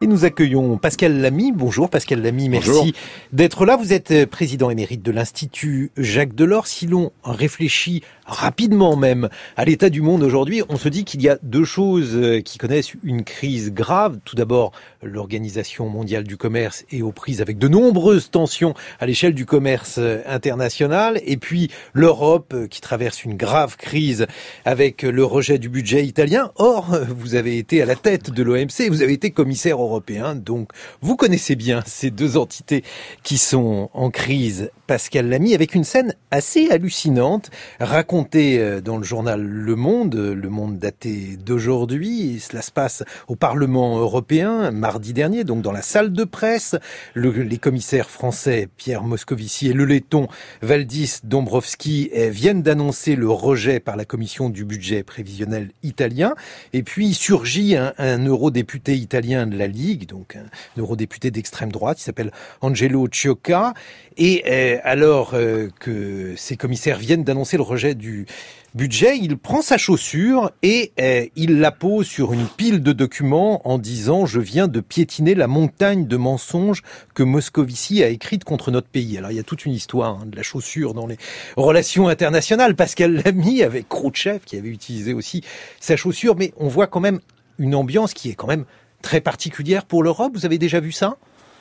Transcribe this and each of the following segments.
nous accueillons Pascal Lamy. Bonjour Pascal Lamy, merci Bonjour. D'être là. Vous êtes président émérite de l'Institut Jacques Delors. Si l'on réfléchit rapidement même à l'état du monde aujourd'hui, on se dit qu'il y a deux choses qui connaissent une crise grave. Tout d'abord, l'Organisation mondiale du commerce est aux prises avec de nombreuses tensions à l'échelle du commerce international. Et puis l'Europe qui traverse une grave crise avec le rejet du budget italien. Or, vous avez été à la tête de l'OMC, vous avez été commissaire européen, donc vous connaissez bien ces deux entités qui sont en crise. Pascal Lamy, avec une scène assez hallucinante, racontée dans le journal Le Monde daté d'aujourd'hui. Et cela se passe au Parlement européen, mardi dernier, donc dans la salle de presse. Les commissaires français Pierre Moscovici et le letton Valdis Dombrovskis viennent d'annoncer le rejet par la commission du budget prévisionnel italien. Et puis surgit un eurodéputé italien de la Ligue, donc un eurodéputé d'extrême droite, qui s'appelle Angelo Ciocca. Et alors que ces commissaires viennent d'annoncer le rejet du budget, il prend sa chaussure et il la pose sur une pile de documents en disant « Je viens de piétiner la montagne de mensonges que Moscovici a écrite contre notre pays ». Alors il y a toute une histoire de la chaussure dans les relations internationales. Pascal Lamy avec Khrouchtchev qui avait utilisé aussi sa chaussure, mais on voit quand même une ambiance qui est quand même très particulière pour l'Europe. Vous avez déjà vu ça ?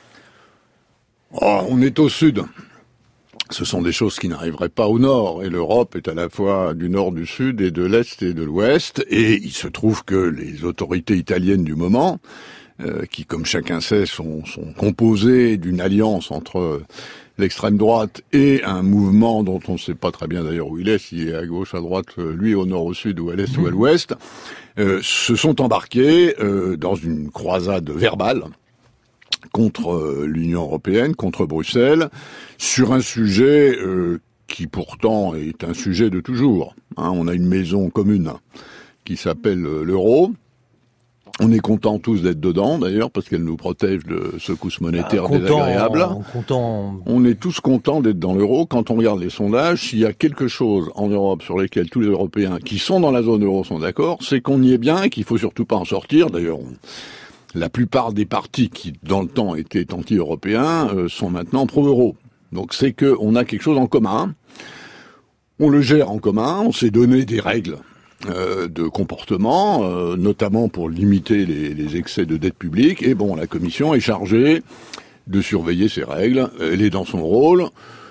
On est au sud. Ce sont des choses qui n'arriveraient pas au nord. Et l'Europe est à la fois du nord, du sud, et de l'est et de l'ouest. Et il se trouve que les autorités italiennes du moment, qui, comme chacun sait, sont composées d'une alliance entre l'extrême droite et un mouvement dont on ne sait pas très bien d'ailleurs où il est, s'il est à gauche, à droite, lui au nord, au sud, ou à l'est, ou à l'ouest, se sont embarqués dans une croisade verbale contre l'Union européenne, contre Bruxelles, sur un sujet qui pourtant est un sujet de toujours. On a une maison commune qui s'appelle l'euro. On est contents tous d'être dedans, d'ailleurs, parce qu'elle nous protège de secousses monétaires désagréables. On est tous contents d'être dans l'euro. Quand on regarde les sondages, s'il y a quelque chose en Europe sur lesquels tous les Européens qui sont dans la zone euro sont d'accord, c'est qu'on y est bien et qu'il faut surtout pas en sortir. D'ailleurs, la plupart des partis qui, dans le temps, étaient anti-européens, sont maintenant pro-euro. Donc c'est qu'on a quelque chose en commun. On le gère en commun. On s'est donné des règles de comportement, notamment pour limiter les excès de dette publique. Et bon, la Commission est chargée de surveiller ces règles. Elle est dans son rôle.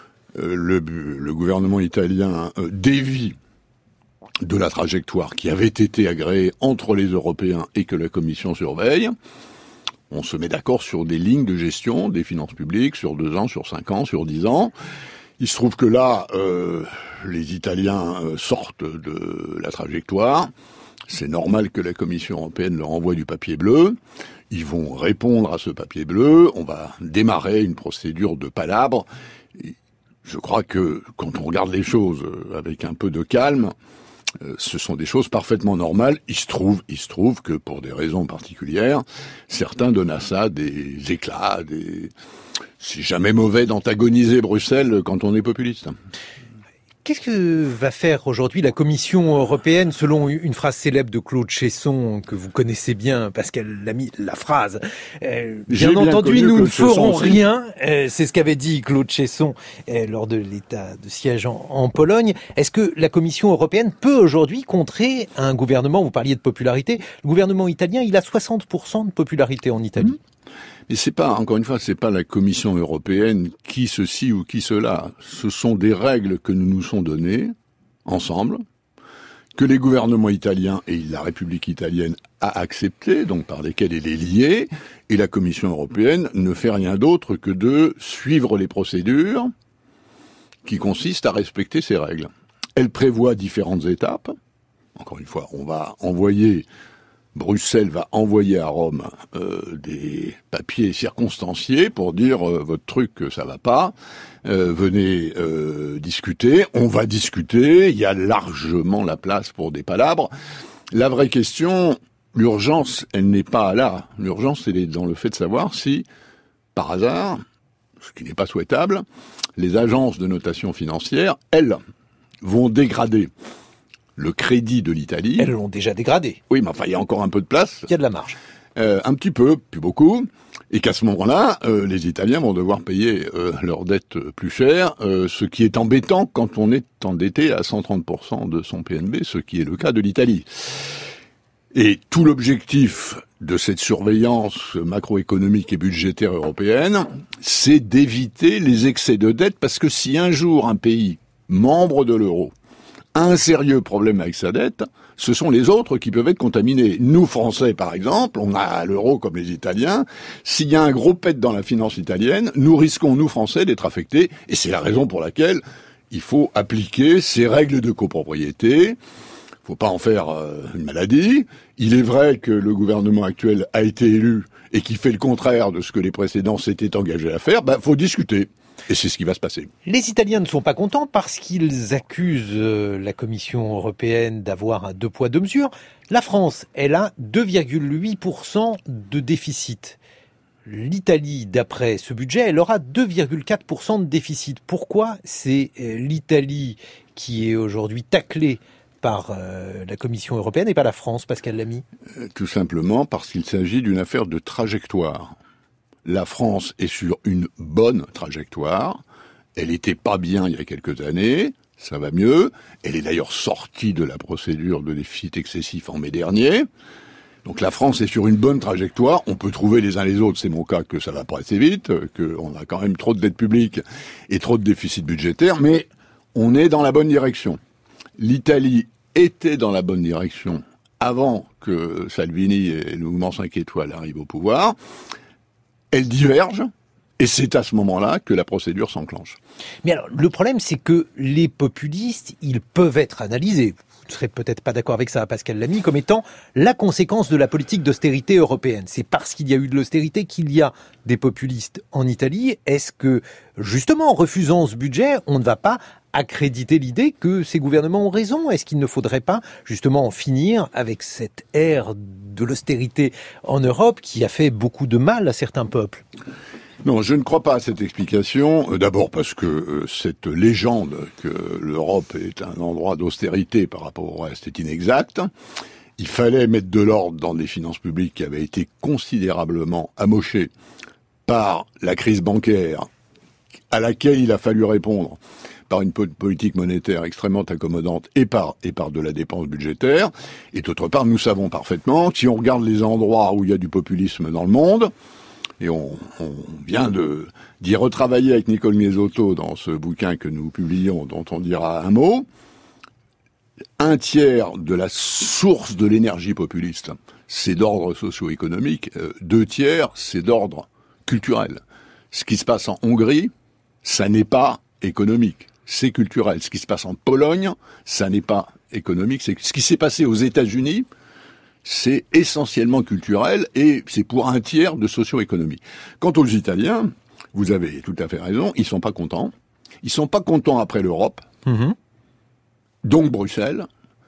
Le gouvernement italien dévie de la trajectoire qui avait été agréée entre les Européens et que la Commission surveille. On se met d'accord sur des lignes de gestion des finances publiques sur 2 ans, sur 5 ans, sur 10 ans. Il se trouve que là, les Italiens sortent de la trajectoire. C'est normal que la Commission européenne leur envoie du papier bleu. Ils vont répondre à ce papier bleu. On va démarrer une procédure de palabres. Et je crois que quand on regarde les choses avec un peu de calme, ce sont des choses parfaitement normales. Il se trouve que pour des raisons particulières, certains donnent à ça des éclats, c'est jamais mauvais d'antagoniser Bruxelles quand on est populiste. Qu'est-ce que va faire aujourd'hui la Commission européenne, selon une phrase célèbre de Claude Cheysson, que vous connaissez bien, Pascal Lamy, la phrase bien entendu, nous ne ferons rien. C'est ce qu'avait dit Claude Cheysson lors de l'état de siège en Pologne. Est-ce que la Commission européenne peut aujourd'hui contrer un gouvernement, vous parliez de popularité, le gouvernement italien, il a 60% de popularité en Italie. Et c'est pas, encore une fois, c'est pas la Commission européenne qui ceci ou qui cela. Ce sont des règles que nous nous sommes données, ensemble, que les gouvernements italiens et la République italienne a accepté, donc par lesquelles elle est liée, et la Commission européenne ne fait rien d'autre que de suivre les procédures qui consistent à respecter ces règles. Elle prévoit différentes étapes. Encore une fois, Bruxelles va envoyer à Rome des papiers circonstanciés pour dire votre truc ça va pas, venez discuter, on va discuter, il y a largement la place pour des palabres. La vraie question, l'urgence, elle n'est pas là. L'urgence, elle est dans le fait de savoir si, par hasard, ce qui n'est pas souhaitable, les agences de notation financière, elles, vont dégrader le crédit de l'Italie. Elles l'ont déjà dégradé. Oui, mais enfin, il y a encore un peu de place. Il y a de la marge. un petit peu, plus beaucoup, et qu'à ce moment-là, les Italiens vont devoir payer leurs dettes plus cher, ce qui est embêtant quand on est endetté à 130% de son PNB, ce qui est le cas de l'Italie. Et tout l'objectif de cette surveillance macroéconomique et budgétaire européenne, c'est d'éviter les excès de dette, parce que si un jour un pays membre de l'euro a un sérieux problème avec sa dette, ce sont les autres qui peuvent être contaminés. Nous, Français, par exemple, on a l'euro comme les Italiens. S'il y a un gros pet dans la finance italienne, nous risquons, nous, Français, d'être affectés. Et c'est la raison pour laquelle il faut appliquer ces règles de copropriété. Faut pas en faire une maladie. Il est vrai que le gouvernement actuel a été élu et qui fait le contraire de ce que les précédents s'étaient engagés à faire. Faut discuter. Et c'est ce qui va se passer. Les Italiens ne sont pas contents parce qu'ils accusent la Commission européenne d'avoir un deux poids deux mesures. La France, elle a 2,8% de déficit. L'Italie, d'après ce budget, elle aura 2,4% de déficit. Pourquoi c'est l'Italie qui est aujourd'hui taclée par la Commission européenne et pas la France, Pascal Lamy ? Tout simplement parce qu'il s'agit d'une affaire de trajectoire. La France est sur une bonne trajectoire. Elle était pas bien il y a quelques années. Ça va mieux. Elle est d'ailleurs sortie de la procédure de déficit excessif en mai dernier. Donc la France est sur une bonne trajectoire. On peut trouver les uns les autres, c'est mon cas, que ça va pas assez vite, qu'on a quand même trop de dettes publiques et trop de déficit budgétaire, mais on est dans la bonne direction. L'Italie était dans la bonne direction avant que Salvini et le mouvement 5 étoiles arrivent au pouvoir. Elle diverge, et c'est à ce moment-là que la procédure s'enclenche. Mais alors, le problème, c'est que les populistes, ils peuvent être analysés, vous ne serez peut-être pas d'accord avec ça, Pascal Lamy, comme étant la conséquence de la politique d'austérité européenne. C'est parce qu'il y a eu de l'austérité qu'il y a des populistes en Italie. Est-ce que, justement, en refusant ce budget, on ne va pas accréditer l'idée que ces gouvernements ont raison? Est-ce qu'il ne faudrait pas, justement, en finir avec cette ère de l'austérité en Europe qui a fait beaucoup de mal à certains peuples? Non, je ne crois pas à cette explication. D'abord parce que cette légende que l'Europe est un endroit d'austérité par rapport au reste est inexacte. Il fallait mettre de l'ordre dans des finances publiques qui avaient été considérablement amochées par la crise bancaire à laquelle il a fallu répondre par une politique monétaire extrêmement accommodante et par de la dépense budgétaire. Et d'autre part, nous savons parfaitement que si on regarde les endroits où il y a du populisme dans le monde, et on vient d'y retravailler avec Nicole Miesotto dans ce bouquin que nous publions, dont on dira un mot, un tiers de la source de l'énergie populiste, c'est d'ordre socio-économique, 2 tiers, c'est d'ordre culturel. Ce qui se passe en Hongrie, ça n'est pas économique, c'est culturel. Ce qui se passe en Pologne, ça n'est pas économique. C'est ce qui s'est passé aux États-Unis, c'est essentiellement culturel et c'est pour un tiers de socio-économie. Quant aux Italiens, vous avez tout à fait raison, ils sont pas contents. Ils sont pas contents après l'Europe. Mmh. Donc Bruxelles,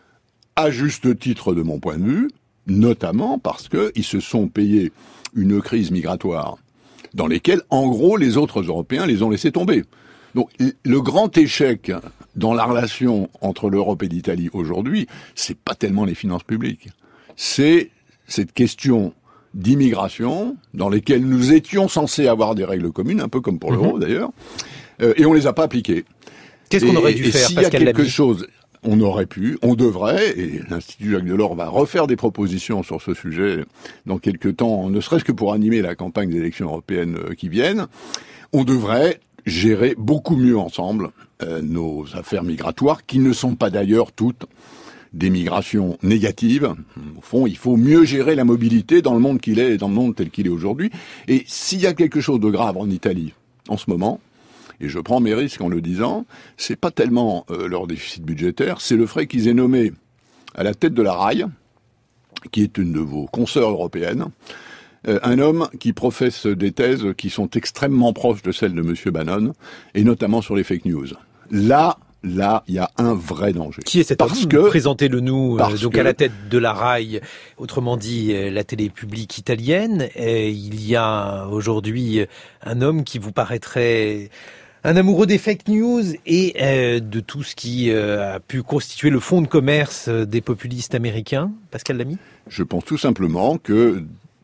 à juste titre de mon point de vue, notamment parce que ils se sont payés une crise migratoire dans lesquelles, en gros, les autres Européens les ont laissés tomber. Donc, le grand échec dans la relation entre l'Europe et l'Italie aujourd'hui, c'est pas tellement les finances publiques. C'est cette question d'immigration dans lesquelles nous étions censés avoir des règles communes, un peu comme pour l'euro d'ailleurs, et on les a pas appliquées. Qu'est-ce qu'on aurait dû faire, Pascal Lamy ? S'il y a quelque chose, on aurait pu, on devrait, et l'Institut Jacques Delors va refaire des propositions sur ce sujet dans quelques temps, ne serait-ce que pour animer la campagne des élections européennes qui viennent, on devrait gérer beaucoup mieux ensemble nos affaires migratoires, qui ne sont pas d'ailleurs toutes des migrations négatives. Au fond, il faut mieux gérer la mobilité dans le monde qu'il est, dans le monde tel qu'il est aujourd'hui. Et s'il y a quelque chose de grave en Italie, en ce moment, et je prends mes risques en le disant, c'est pas tellement leur déficit budgétaire, c'est le fait qu'ils aient nommé à la tête de la RAI, qui est une de vos consoeurs européennes, un homme qui professe des thèses qui sont extrêmement proches de celles de M. Bannon, et notamment sur les fake news. Là, il y a un vrai danger. Qui est cet homme ? Présentez-le-nous, donc à la tête de la RAI, autrement dit la télé publique italienne. Et il y a aujourd'hui un homme qui vous paraîtrait un amoureux des fake news et de tout ce qui a pu constituer le fonds de commerce des populistes américains. Pascal Lamy ? Je pense tout simplement que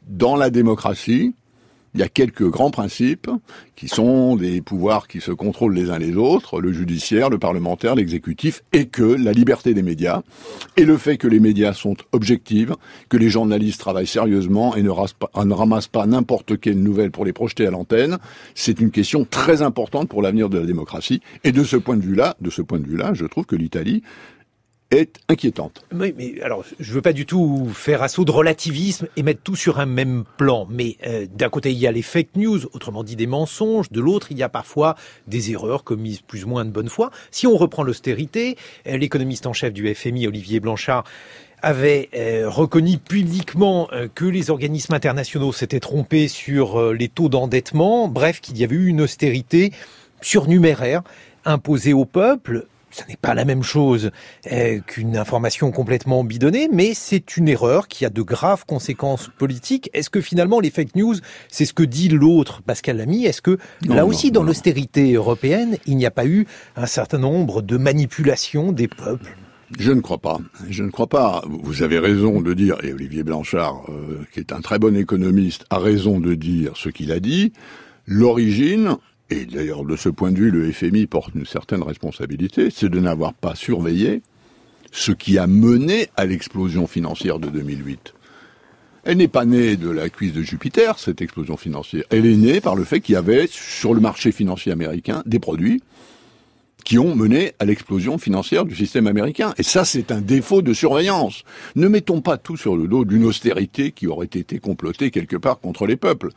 dans la démocratie, il y a quelques grands principes qui sont des pouvoirs qui se contrôlent les uns les autres, le judiciaire, le parlementaire, l'exécutif, et que la liberté des médias et le fait que les médias sont objectifs, que les journalistes travaillent sérieusement et ne ramassent pas n'importe quelle nouvelle pour les projeter à l'antenne, c'est une question très importante pour l'avenir de la démocratie. Et de ce point de vue-là, je trouve que l'Italie est inquiétante. Oui, mais alors, je veux pas du tout faire assaut de relativisme et mettre tout sur un même plan. Mais d'un côté, il y a les fake news, autrement dit des mensonges. De l'autre, il y a parfois des erreurs commises plus ou moins de bonne foi. Si on reprend l'austérité, l'économiste en chef du FMI, Olivier Blanchard, avait reconnu publiquement que les organismes internationaux s'étaient trompés sur les taux d'endettement. Bref, qu'il y avait eu une austérité surnuméraire imposée au peuple. Ça n'est pas la même chose qu'une information complètement bidonnée, mais c'est une erreur qui a de graves conséquences politiques. Est-ce que finalement les fake news, c'est ce que dit l'autre, Pascal Lamy? Est-ce que dans l'austérité européenne, il n'y a pas eu un certain nombre de manipulations des peuples? Je ne crois pas. Vous avez raison de dire, et Olivier Blanchard, qui est un très bon économiste, a raison de dire ce qu'il a dit. L'origine, et d'ailleurs de ce point de vue le FMI porte une certaine responsabilité, c'est de n'avoir pas surveillé ce qui a mené à l'explosion financière de 2008. Elle n'est pas née de la cuisse de Jupiter, cette explosion financière. Elle est née par le fait qu'il y avait sur le marché financier américain des produits qui ont mené à l'explosion financière du système américain. Et ça, c'est un défaut de surveillance. Ne mettons pas tout sur le dos d'une austérité qui aurait été complotée quelque part contre les peuples.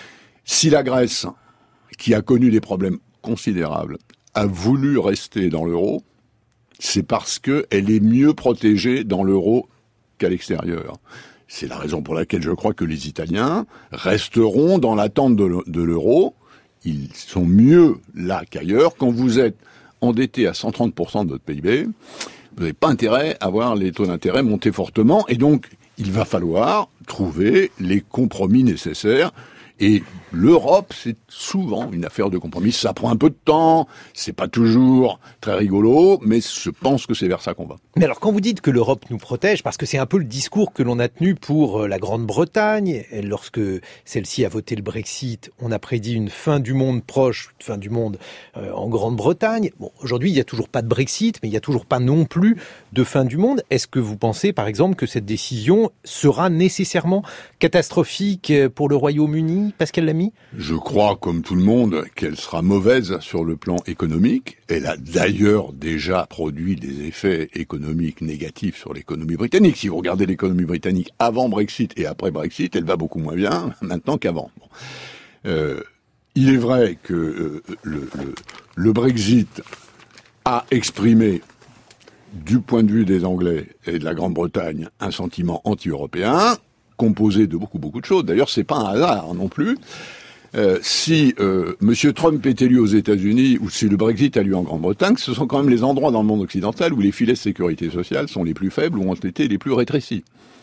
Si la Grèce, qui a connu des problèmes considérables, a voulu rester dans l'euro, c'est parce qu'elle est mieux protégée dans l'euro qu'à l'extérieur. C'est la raison pour laquelle je crois que les Italiens resteront dans l'attente de l'euro. Ils sont mieux là qu'ailleurs. Quand vous êtes endetté à 130% de votre PIB, vous n'avez pas intérêt à voir les taux d'intérêt monter fortement. Et donc, il va falloir trouver les compromis nécessaires. Et l'Europe, c'est souvent une affaire de compromis. Ça prend un peu de temps, c'est pas toujours très rigolo, mais je pense que c'est vers ça qu'on va. Mais alors, quand vous dites que l'Europe nous protège, parce que c'est un peu le discours que l'on a tenu pour la Grande-Bretagne, lorsque celle-ci a voté le Brexit, on a prédit une fin du monde proche, une fin du monde en Grande-Bretagne. Bon, aujourd'hui, il n'y a toujours pas de Brexit, mais il n'y a toujours pas non plus de fin du monde. Est-ce que vous pensez, par exemple, que cette décision sera nécessairement catastrophique pour le Royaume-Uni, Pascal Lamy? Je crois, comme tout le monde, qu'elle sera mauvaise sur le plan économique. Elle a d'ailleurs déjà produit des effets économiques négatifs sur l'économie britannique. Si vous regardez l'économie britannique avant Brexit et après Brexit, elle va beaucoup moins bien maintenant qu'avant. Bon. Il est vrai que le Brexit a exprimé, du point de vue des Anglais et de la Grande-Bretagne, un sentiment anti-européen, composé de beaucoup de choses. D'ailleurs, c'est pas un hasard non plus. Si M. Trump est élu aux États-Unis ou si le Brexit a lieu en Grande-Bretagne, ce sont quand même les endroits dans le monde occidental où les filets de sécurité sociale sont les plus faibles ou ont été les plus rétrécis.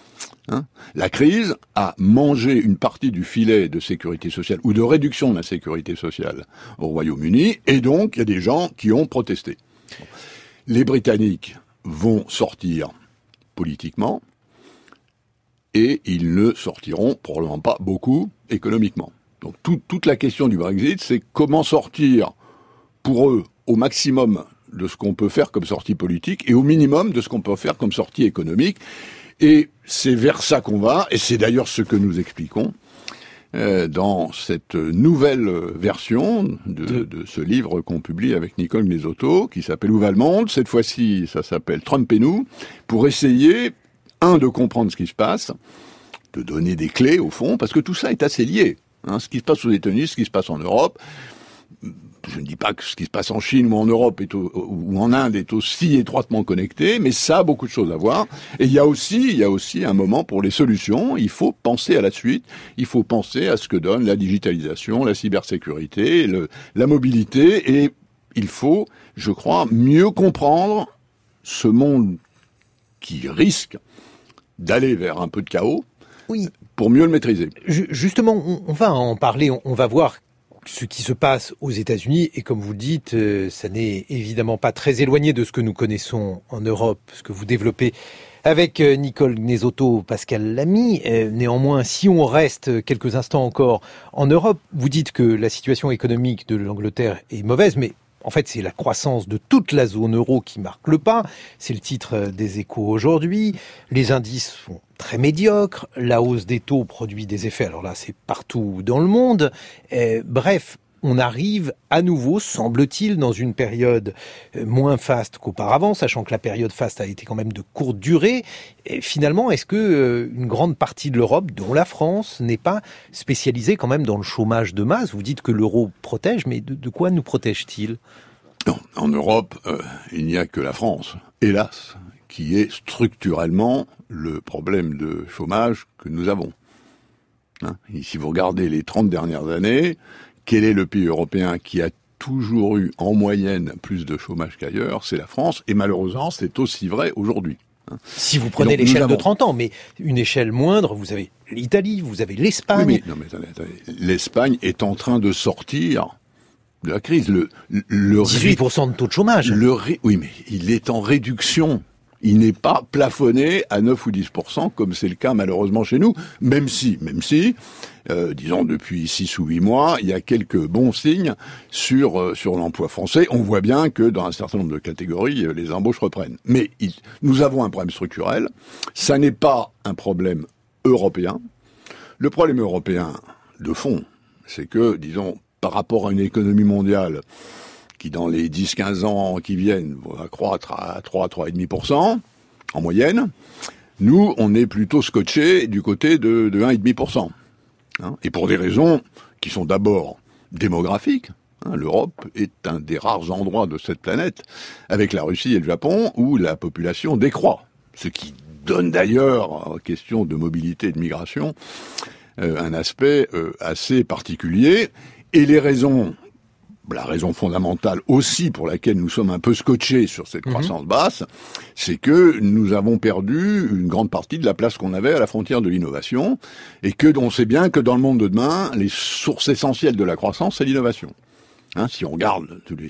La crise a mangé une partie du filet de sécurité sociale ou de réduction de la sécurité sociale au Royaume-Uni, et donc il y a des gens qui ont protesté. Les Britanniques vont sortir politiquement, et ils ne sortiront probablement pas beaucoup économiquement. Donc toute la question du Brexit, c'est comment sortir pour eux au maximum de ce qu'on peut faire comme sortie politique et au minimum de ce qu'on peut faire comme sortie économique. Et c'est vers ça qu'on va, et c'est d'ailleurs ce que nous expliquons dans cette nouvelle version de ce livre qu'on publie avec Nicole Glesotto, qui s'appelle Où va le monde? Cette fois-ci, ça s'appelle Trump et nous, pour essayer, de comprendre ce qui se passe, de donner des clés au fond, parce que tout ça est assez lié. Ce qui se passe aux États-Unis, ce qui se passe en Europe. Je ne dis pas que ce qui se passe en Chine ou en Europe ou en Inde est aussi étroitement connecté, mais ça a beaucoup de choses à voir. Et il y a aussi un moment pour les solutions. Il faut penser à la suite. Il faut penser à ce que donne la digitalisation, la cybersécurité, la mobilité. Et il faut, je crois, mieux comprendre ce monde qui risque d'aller vers un peu de chaos. Oui. Pour mieux le maîtriser. Justement, on va en parler, on va voir ce qui se passe aux États-Unis, et comme vous le dites, ça n'est évidemment pas très éloigné de ce que nous connaissons en Europe, ce que vous développez avec Nicole Gnezotto, Pascal Lamy. Néanmoins, si on reste quelques instants encore en Europe, vous dites que la situation économique de l'Angleterre est mauvaise, mais en fait, c'est la croissance de toute la zone euro qui marque le pas. C'est le titre des Échos aujourd'hui. Les indices sont très médiocres. La hausse des taux produit des effets. Alors là, c'est partout dans le monde. Bref, on arrive à nouveau, semble-t-il, dans une période moins faste qu'auparavant, sachant que la période faste a été quand même de courte durée. Et finalement, est-ce que une grande partie de l'Europe, dont la France, n'est pas spécialisée quand même dans le chômage de masse? Vous dites que l'euro protège, mais de quoi nous protège-t-il? Non, en Europe, il n'y a que la France, hélas, qui est structurellement le problème de chômage que nous avons. Et si vous regardez les 30 dernières années, quel est le pays européen qui a toujours eu en moyenne plus de chômage qu'ailleurs? C'est la France, et malheureusement, c'est aussi vrai aujourd'hui. Si vous prenez l'échelle de 30 ans, mais une échelle moindre, vous avez l'Italie, vous avez l'Espagne. Oui, mais, non, mais attendez. L'Espagne est en train de sortir de la crise. Le 18% de taux de chômage. Oui, mais il est en réduction. Il n'est pas plafonné à 9 ou 10%, comme c'est le cas malheureusement chez nous, même si, disons depuis 6 ou 8 mois, il y a quelques bons signes sur l'emploi français. On voit bien que dans un certain nombre de catégories, les embauches reprennent. Mais nous avons un problème structurel. Ça n'est pas un problème européen. Le problème européen de fond, c'est que, disons, par rapport à une économie mondiale qui, dans les 10-15 ans qui viennent, va croître à 3,5% en moyenne, nous, on est plutôt scotché du côté de 1,5%. Et pour des raisons qui sont d'abord démographiques. L'Europe est un des rares endroits de cette planète, avec la Russie et le Japon, où la population décroît. Ce qui donne d'ailleurs, en question de mobilité et de migration, un aspect assez particulier. Et la raison fondamentale aussi pour laquelle nous sommes un peu scotchés sur cette croissance basse, c'est que nous avons perdu une grande partie de la place qu'on avait à la frontière de l'innovation, et que on sait bien que dans le monde de demain, les sources essentielles de la croissance, c'est l'innovation. Si on regarde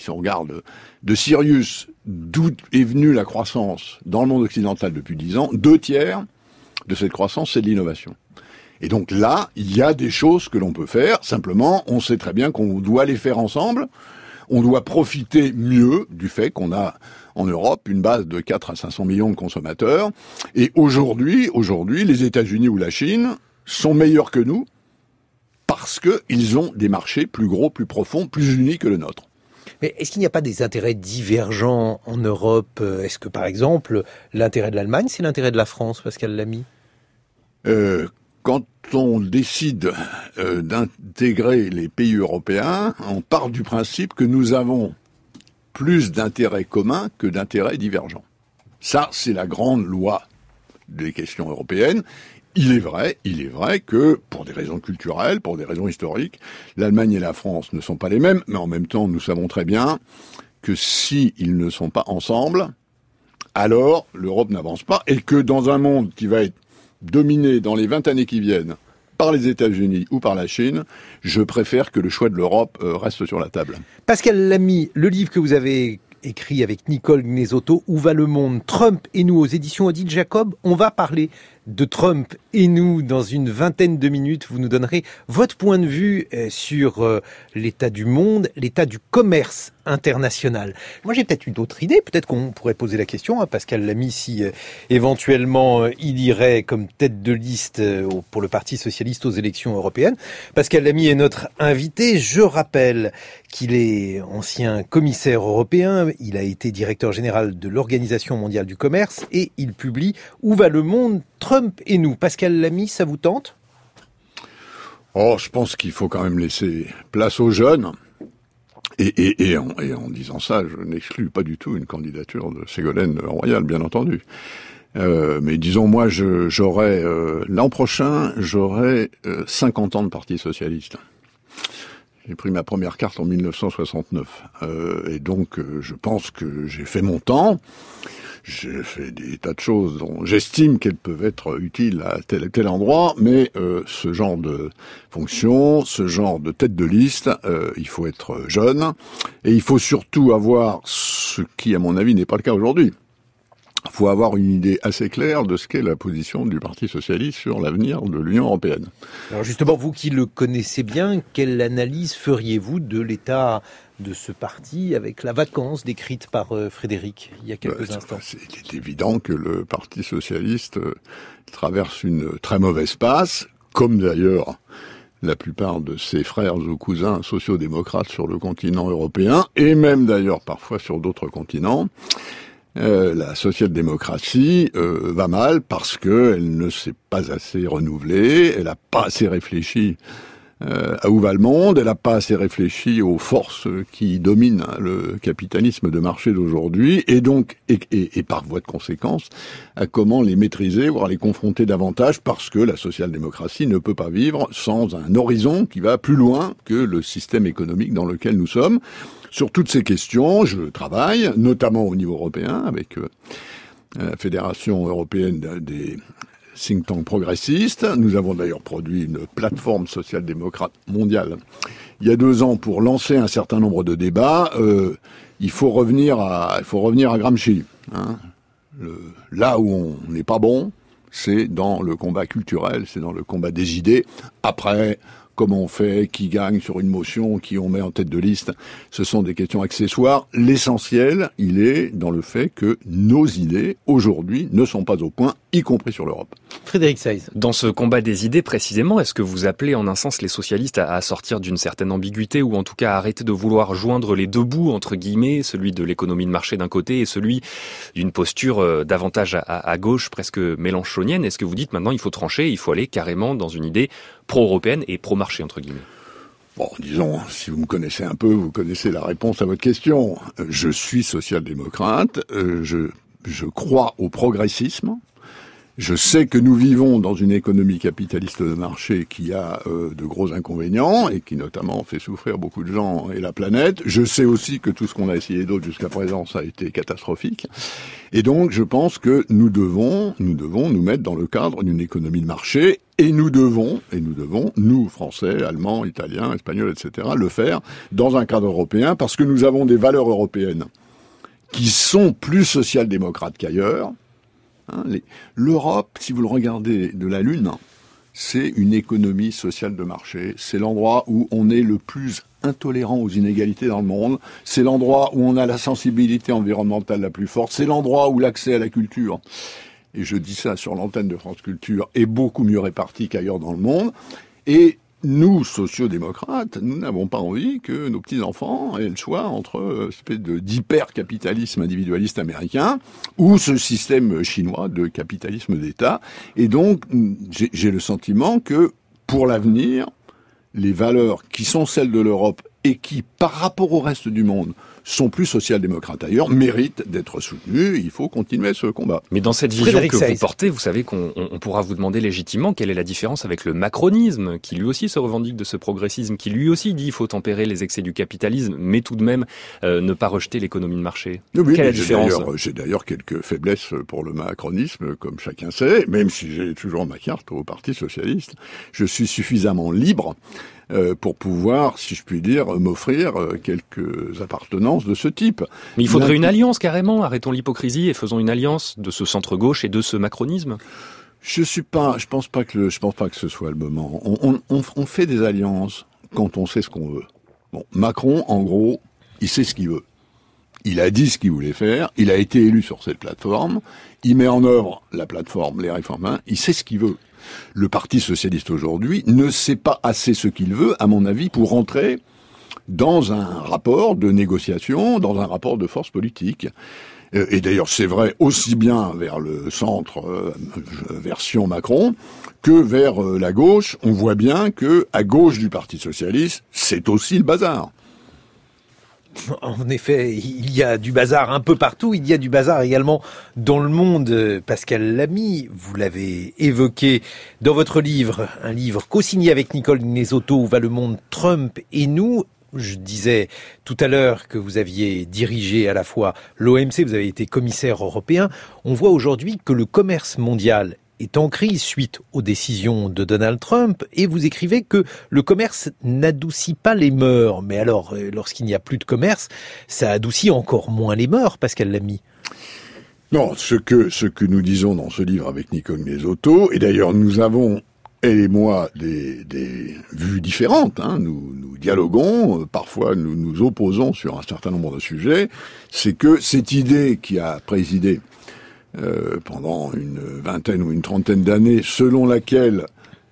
de Sirius, d'où est venue la croissance dans le monde occidental depuis 10 ans, 2/3 de cette croissance, c'est de l'innovation. Et donc là, il y a des choses que l'on peut faire. Simplement, on sait très bien qu'on doit les faire ensemble. On doit profiter mieux du fait qu'on a en Europe une base de 4 à 500 millions de consommateurs. Et aujourd'hui, les États-Unis ou la Chine sont meilleurs que nous parce qu'ils ont des marchés plus gros, plus profonds, plus unis que le nôtre. Mais est-ce qu'il n'y a pas des intérêts divergents en Europe? Est-ce que, par exemple, l'intérêt de l'Allemagne, c'est l'intérêt de la France, Pascal Lamy? Quand on décide d'intégrer les pays européens, on part du principe que nous avons plus d'intérêts communs que d'intérêts divergents. Ça, c'est la grande loi des questions européennes. Il est vrai que, pour des raisons culturelles, pour des raisons historiques, l'Allemagne et la France ne sont pas les mêmes, mais en même temps, nous savons très bien que s'ils ne sont pas ensemble, alors l'Europe n'avance pas, et que dans un monde qui va être dominé dans les 20 années qui viennent par les États-Unis ou par la Chine, je préfère que le choix de l'Europe reste sur la table. Pascal Lamy, le livre que vous avez écrit avec Nicole Gnezotto, Où va le monde? Trump et nous, aux éditions Odile Jacob. On va parler de Trump et nous dans une vingtaine de minutes. Vous nous donnerez votre point de vue sur l'état du monde, l'état du commerce international. Moi, j'ai peut-être une autre idée. Peut-être qu'on pourrait poser la question à Pascal Lamy si éventuellement il irait comme tête de liste pour le Parti socialiste aux élections européennes. Pascal Lamy est notre invité. Je rappelle qu'il est ancien commissaire européen. Il a été directeur général de l'Organisation mondiale du commerce et il publie Où va le monde? Trump et nous. Pascal Lamy, ça vous tente? Je pense qu'il faut quand même laisser place aux jeunes. Et en disant ça, je n'exclus pas du tout une candidature de Ségolène Royal, bien entendu. Mais disons, moi, j'aurai l'an prochain, j'aurai 50 ans de Parti socialiste. J'ai pris ma première carte en 1969. Et donc, je pense que j'ai fait mon temps. J'ai fait des tas de choses dont j'estime qu'elles peuvent être utiles à tel et tel endroit, mais ce genre de fonction, ce genre de tête de liste, il faut être jeune, et il faut surtout avoir ce qui, à mon avis, n'est pas le cas aujourd'hui. faut avoir une idée assez claire de ce qu'est la position du Parti socialiste sur l'avenir de l'Union européenne. Alors justement, vous qui le connaissez bien, quelle analyse feriez-vous de l'état de ce parti avec la vacance décrite par Frédéric il y a quelques instants? Il est évident que le Parti socialiste traverse une très mauvaise passe, comme d'ailleurs la plupart de ses frères ou cousins sociaux-démocrates sur le continent européen, et même d'ailleurs parfois sur d'autres continents. La social-démocratie va mal parce qu'elle ne s'est pas assez renouvelée, elle n'a pas assez réfléchi à où va le monde, elle n'a pas assez réfléchi aux forces qui dominent le capitalisme de marché d'aujourd'hui, et donc, et par voie de conséquence, à comment les maîtriser, voire les confronter davantage, parce que la social-démocratie ne peut pas vivre sans un horizon qui va plus loin que le système économique dans lequel nous sommes. Sur toutes ces questions, je travaille, notamment au niveau européen, avec la Fédération européenne des think tanks progressistes. Nous avons d'ailleurs produit une plateforme social-démocrate mondiale il y a 2 ans pour lancer un certain nombre de débats. Il faut revenir à Gramsci. Hein. Là où on n'est pas bon, c'est dans le combat culturel, c'est dans le combat des idées. Après, comment on fait, qui gagne sur une motion, qui on met en tête de liste, ce sont des questions accessoires. L'essentiel, il est dans le fait que nos idées, aujourd'hui, ne sont pas au point, y compris sur l'Europe. Frédéric Saiz. Dans ce combat des idées, précisément, est-ce que vous appelez en un sens les socialistes à sortir d'une certaine ambiguïté, ou en tout cas à arrêter de vouloir joindre les deux bouts, entre guillemets, celui de l'économie de marché d'un côté et celui d'une posture davantage à gauche, presque mélenchonienne? Est-ce que vous dites maintenant il faut trancher, il faut aller carrément dans une idée pro-européenne et pro-marché, entre guillemets? Bon, disons, si vous me connaissez un peu, vous connaissez la réponse à votre question. Je suis social-démocrate, je crois au progressisme. Je sais que nous vivons dans une économie capitaliste de marché qui a de gros inconvénients et qui notamment fait souffrir beaucoup de gens et la planète. Je sais aussi que tout ce qu'on a essayé d'autre jusqu'à présent, ça a été catastrophique. Et donc, je pense que nous devons nous mettre dans le cadre d'une économie de marché, et nous devons, nous, Français, Allemands, Italiens, Espagnols, etc., le faire dans un cadre européen, parce que nous avons des valeurs européennes qui sont plus social-démocrates qu'ailleurs. Hein, l'Europe, si vous le regardez de la Lune, c'est une économie sociale de marché. C'est l'endroit où on est le plus intolérant aux inégalités dans le monde. C'est l'endroit où on a la sensibilité environnementale la plus forte. C'est l'endroit où l'accès à la culture, et je dis ça sur l'antenne de France Culture, est beaucoup mieux réparti qu'ailleurs dans le monde. Et nous, sociaux-démocrates, nous n'avons pas envie que nos petits-enfants aient le choix entre une espèce d'hyper-capitalisme individualiste américain ou ce système chinois de capitalisme d'État. Et donc, j'ai le sentiment que, pour l'avenir, les valeurs qui sont celles de l'Europe et qui, par rapport au reste du monde, sont plus social-démocrates ailleurs, méritent d'être soutenues. Il faut continuer ce combat. Mais dans cette vision que vous portez, vous savez qu'on pourra vous demander légitimement quelle est la différence avec le macronisme, qui lui aussi se revendique de ce progressisme, qui lui aussi dit qu'il faut tempérer les excès du capitalisme, mais tout de même ne pas rejeter l'économie de marché. Oui, quelle est la différence? J'ai d'ailleurs quelques faiblesses pour le macronisme, comme chacun sait, même si j'ai toujours ma carte au Parti socialiste. Je suis suffisamment libre pour pouvoir, si je puis dire, m'offrir quelques appartenances de ce type. Mais il faudrait une alliance carrément, arrêtons l'hypocrisie et faisons une alliance de ce centre-gauche et de ce macronisme. Je pense pas que ce soit le moment. On fait des alliances quand on sait ce qu'on veut. Bon, Macron, en gros, il sait ce qu'il veut. Il a dit ce qu'il voulait faire, il a été élu sur cette plateforme, il met en œuvre la plateforme, les réformes, il sait ce qu'il veut. Le Parti socialiste aujourd'hui ne sait pas assez ce qu'il veut, à mon avis, pour entrer dans un rapport de négociation, dans un rapport de force politique. Et d'ailleurs, c'est vrai aussi bien vers le centre, version Macron, que vers la gauche. On voit bien que à gauche du Parti socialiste, c'est aussi le bazar. En effet, il y a du bazar un peu partout, il y a du bazar également dans le monde. Pascal Lamy, vous l'avez évoqué dans votre livre, un livre co-signé avec Nicole Nesotto, Où va le monde, Trump et nous. Je disais tout à l'heure que vous aviez dirigé à la fois l'OMC, vous avez été commissaire européen. On voit aujourd'hui que le commerce mondial est en crise suite aux décisions de Donald Trump, et vous écrivez que le commerce n'adoucit pas les mœurs. Mais alors, lorsqu'il n'y a plus de commerce, ça adoucit encore moins les mœurs, Pascal Lamy. Non, ce que nous disons dans ce livre avec Nicole Miesotto, et d'ailleurs nous avons, elle et moi, des vues différentes, hein, nous dialoguons, parfois nous nous opposons sur un certain nombre de sujets, c'est que cette idée qui a présidé pendant une vingtaine ou une trentaine d'années, selon laquelle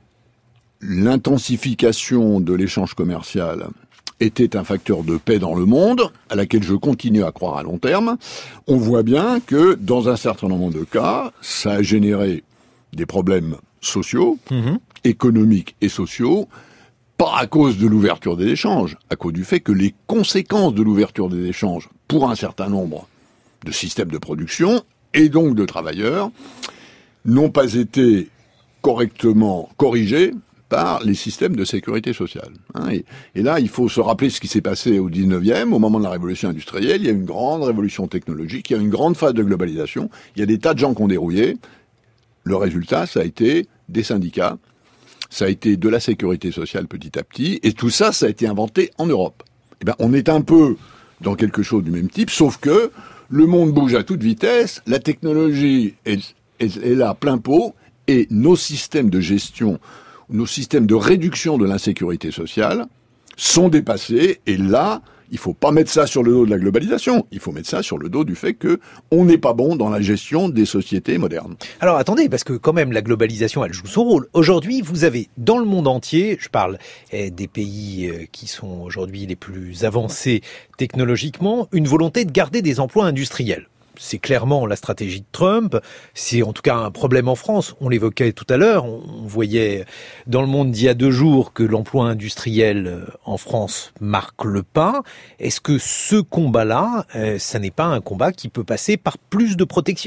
l'intensification de l'échange commercial était un facteur de paix dans le monde, à laquelle je continue à croire à long terme, on voit bien que, dans un certain nombre de cas, ça a généré des problèmes sociaux, économiques et sociaux, pas à cause de l'ouverture des échanges, à cause du fait que les conséquences de l'ouverture des échanges pour un certain nombre de systèmes de production, et donc de travailleurs, n'ont pas été correctement corrigées par les systèmes de sécurité sociale. Et là, il faut se rappeler ce qui s'est passé au 19e, au moment de la révolution industrielle. Il y a une grande révolution technologique, il y a une grande phase de globalisation, il y a des tas de gens qui ont dérouillé. Le résultat, ça a été des syndicats, ça a été de la sécurité sociale petit à petit, et tout ça, ça a été inventé en Europe. Eh ben, on est un peu dans quelque chose du même type, sauf que le monde bouge à toute vitesse, la technologie est là plein pot, et nos systèmes de gestion, nos systèmes de réduction de l'insécurité sociale sont dépassés, et là, il faut pas mettre ça sur le dos de la globalisation, il faut mettre ça sur le dos du fait que on n'est pas bon dans la gestion des sociétés modernes. Alors attendez, parce que quand même la globalisation, elle joue son rôle. Aujourd'hui, vous avez dans le monde entier, je parle des pays qui sont aujourd'hui les plus avancés technologiquement, une volonté de garder des emplois industriels. C'est clairement la stratégie de Trump, c'est en tout cas un problème en France. On l'évoquait tout à l'heure, on voyait dans Le Monde d'il y a 2 jours que l'emploi industriel en France marque le pas. Est-ce que ce combat-là, ça n'est pas un combat qui peut passer par plus de protectionnisme ?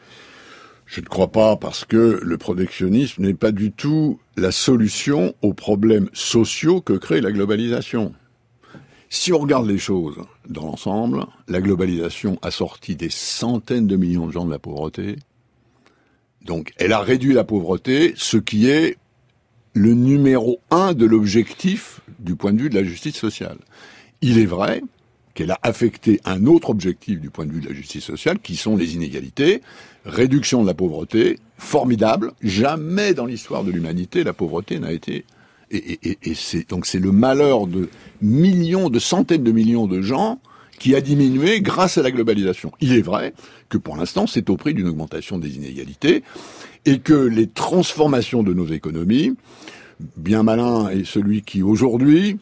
Je ne crois pas, parce que le protectionnisme n'est pas du tout la solution aux problèmes sociaux que crée la globalisation. Si on regarde les choses dans l'ensemble, la globalisation a sorti des centaines de millions de gens de la pauvreté. Donc, elle a réduit la pauvreté, ce qui est le numéro 1 de l'objectif du point de vue de la justice sociale. Il est vrai qu'elle a affecté un autre objectif du point de vue de la justice sociale, qui sont les inégalités, réduction de la pauvreté, formidable. Jamais dans l'histoire de l'humanité, la pauvreté n'a été... Et c'est le malheur de millions, de centaines de millions de gens qui a diminué grâce à la globalisation. Il est vrai que pour l'instant, c'est au prix d'une augmentation des inégalités et que les transformations de nos économies, bien malin est celui qui aujourd'hui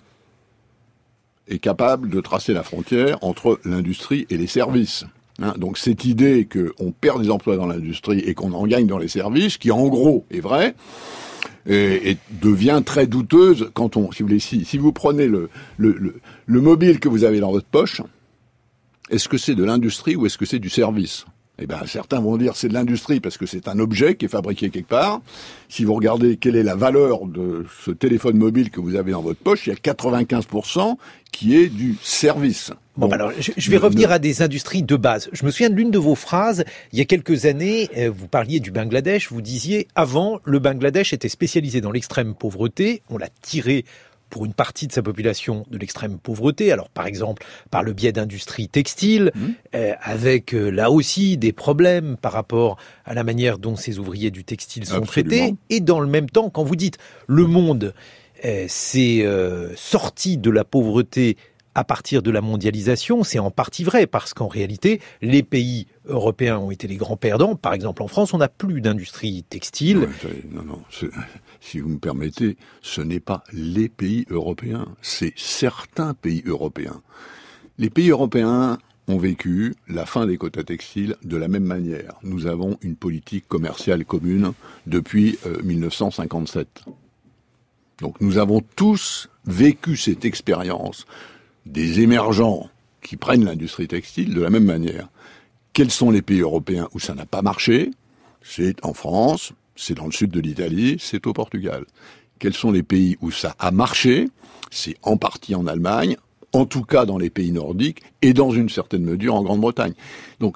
est capable de tracer la frontière entre l'industrie et les services. Donc cette idée qu'on perd des emplois dans l'industrie et qu'on en gagne dans les services, qui en gros est vrai, et devient très douteuse quand si vous prenez le mobile que vous avez dans votre poche, est-ce que c'est de l'industrie ou est-ce que c'est du service ? Eh ben, certains vont dire c'est de l'industrie parce que c'est un objet qui est fabriqué quelque part. Si vous regardez quelle est la valeur de ce téléphone mobile que vous avez dans votre poche, il y a 95% qui est du service. Bon, alors, je vais revenir à des industries de base. Je me souviens de l'une de vos phrases, il y a quelques années, vous parliez du Bangladesh, vous disiez, avant, le Bangladesh était spécialisé dans l'extrême pauvreté, on l'a tiré pour une partie de sa population de l'extrême pauvreté, alors par exemple par le biais d'industries textiles, avec là aussi des problèmes par rapport à la manière dont ces ouvriers du textile sont traités, et dans le même temps, quand vous dites le monde s'est sorti de la pauvreté à partir de la mondialisation, c'est en partie vrai, parce qu'en réalité, les pays européens ont été les grands perdants. Par exemple, en France, on n'a plus d'industrie textile. Non, si vous me permettez, ce n'est pas les pays européens, c'est certains pays européens. Les pays européens ont vécu la fin des quotas textiles de la même manière. Nous avons une politique commerciale commune depuis 1957. Donc nous avons tous vécu cette expérience des émergents qui prennent l'industrie textile de la même manière. Quels sont les pays européens où ça n'a pas marché ? C'est en France, c'est dans le sud de l'Italie, c'est au Portugal. Quels sont les pays où ça a marché ? C'est en partie en Allemagne, en tout cas dans les pays nordiques, et dans une certaine mesure en Grande-Bretagne. Donc,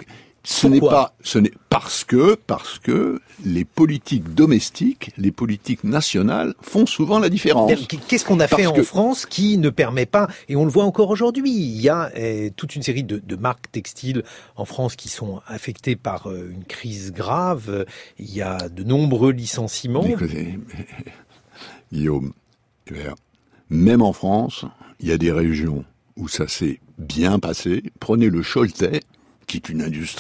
Ce n'est parce que les politiques domestiques, les politiques nationales font souvent la différence. Qu'est-ce qu'on a fait en France qui ne permet pas, et on le voit encore aujourd'hui, il y a toute une série de marques textiles en France qui sont affectées par une crise grave, il y a de nombreux licenciements. Écoutez, Guillaume, même en France, il y a des régions où ça s'est bien passé. Prenez le Choletais, qui est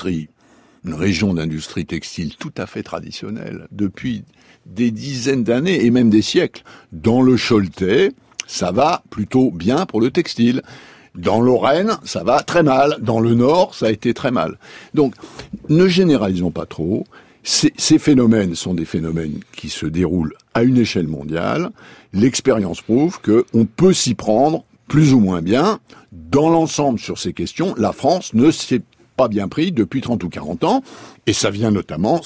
une région d'industrie textile tout à fait traditionnelle, depuis des dizaines d'années et même des siècles. Dans le Choletais, ça va plutôt bien pour le textile. Dans Lorraine, ça va très mal. Dans le Nord, ça a été très mal. Donc, ne généralisons pas trop. Ces phénomènes sont des phénomènes qui se déroulent à une échelle mondiale. L'expérience prouve qu'on peut s'y prendre plus ou moins bien. Dans l'ensemble, sur ces questions, la France ne s'est pas bien pris depuis 30 ou 40 ans, et ça vient notamment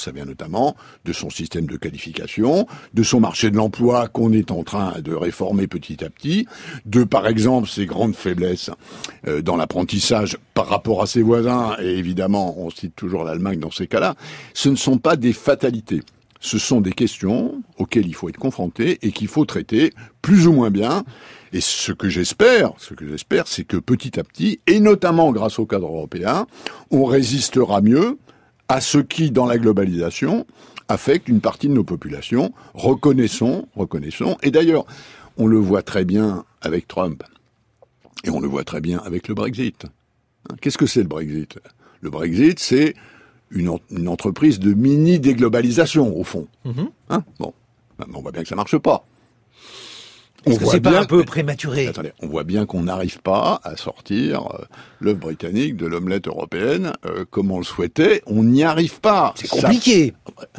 de son système de qualification, de son marché de l'emploi qu'on est en train de réformer petit à petit, de par exemple ses grandes faiblesses dans l'apprentissage par rapport à ses voisins, et évidemment on cite toujours l'Allemagne dans ces cas-là. Ce ne sont pas des fatalités. Ce sont des questions auxquelles il faut être confronté et qu'il faut traiter plus ou moins bien. Et ce que j'espère, c'est que petit à petit, et notamment grâce au cadre européen, on résistera mieux à ce qui, dans la globalisation, affecte une partie de nos populations. Reconnaissons. Et d'ailleurs, on le voit très bien avec Trump. Et on le voit très bien avec le Brexit. Qu'est-ce que c'est le Brexit ? Le Brexit, c'est une entreprise de mini-déglobalisation, au fond. Bon, on voit bien que ça marche pas. Est-ce que c'est pas un peu prématuré ? Attendez, on voit bien qu'on n'arrive pas à sortir l'œuf britannique de l'omelette européenne comme on le souhaitait. On n'y arrive pas. C'est compliqué.